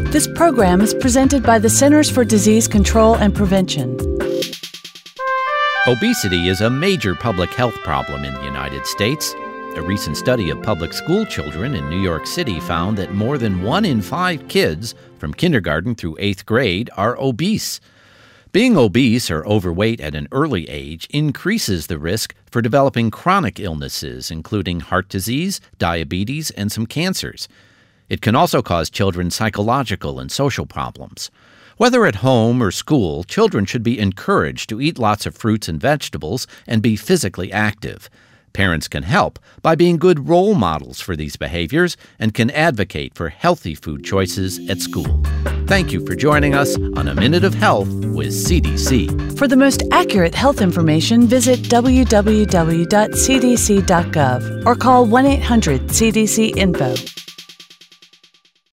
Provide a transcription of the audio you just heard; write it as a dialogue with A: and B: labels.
A: This program is presented by the Centers for Disease Control and Prevention.
B: Obesity is a major public health problem in the United States. A recent study of public school children in New York City found that more than 1 in 5 kids from kindergarten through 8th grade are obese. Being obese or overweight at an early age increases the risk for developing chronic illnesses, including heart disease, diabetes, and some cancers. It can also cause children psychological and social problems. Whether at home or school, children should be encouraged to eat lots of fruits and vegetables and be physically active. Parents can help by being good role models for these behaviors and can advocate for healthy food choices at school. Thank you for joining us on A Minute of Health with CDC.
A: For the most accurate health information, visit www.cdc.gov or call 1-800-CDC-INFO.